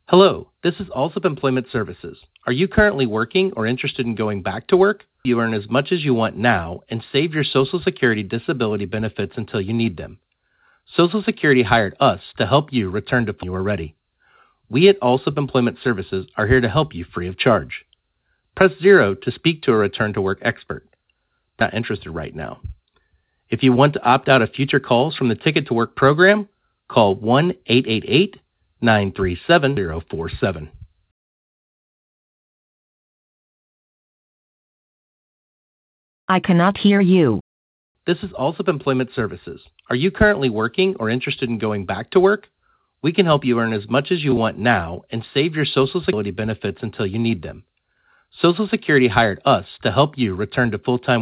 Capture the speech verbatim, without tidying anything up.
Hello, this is Allsup Employment Services. Are you currently working or interested in going back to work? You earn as much as you want now and save your Social Security disability benefits until you need them. Social Security hired us to help you return to when you are ready. We at Allsup Employment Services are here to help you free of charge. Press zero to speak to a return to work expert. Not interested right now. If you want to opt out of future calls from the Ticket to Work program, call one eight eight eight, nine three seven, zero four seven. I cannot hear you. This is Allsup Employment Services. Are you currently working or interested in going back to work? We can help you earn as much as you want now and save your Social Security benefits until you need them. Social Security hired us to help you return to full-time